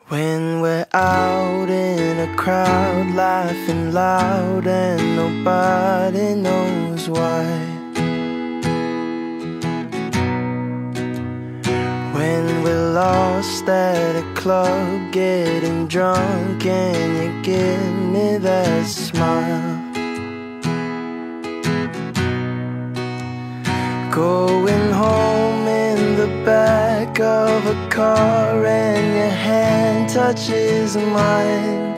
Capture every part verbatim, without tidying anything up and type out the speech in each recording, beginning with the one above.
When we're out in a crowd, laughing loud and nobody knows why. When we're lost at a club, getting drunk and you give me that smile. Going home in the back of a car and your hand touches mine.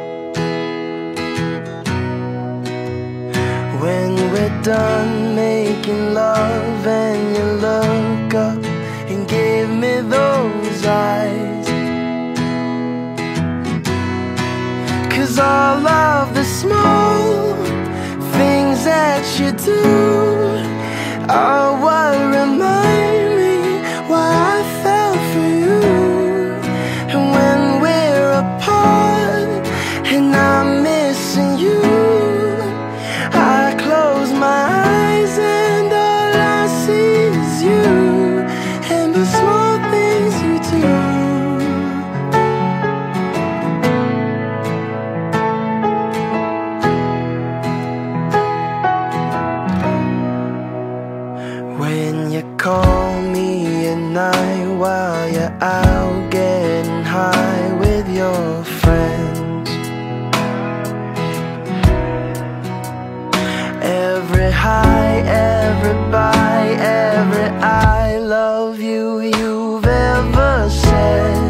When we're done making love and you look up and give me those eyes, 'cause all of the small things that you do are what remind me why I fell for you. And when we're apart and I'm missing you, I close my eyes and all I see is you and the small things you do. When you call me at night while you're out getting high with your friends, every high, every bye, every I love you you've ever said,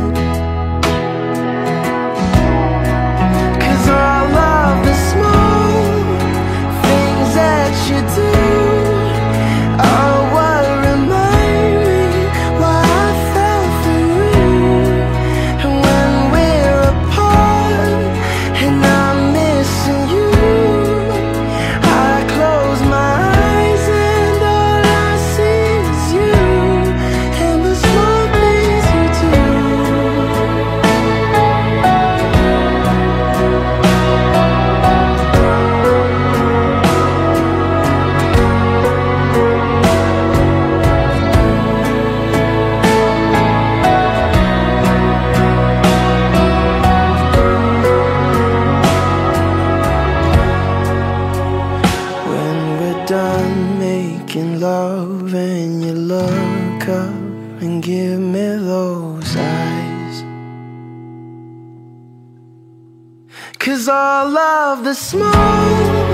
'cause all of the small things that you do are what remind me why I fell for you. And when we're apart and I'm missing you, I close my eyes and all I see is you and the small things you do. When we're done making love and you look up and give me those eyes, 'cause all of the small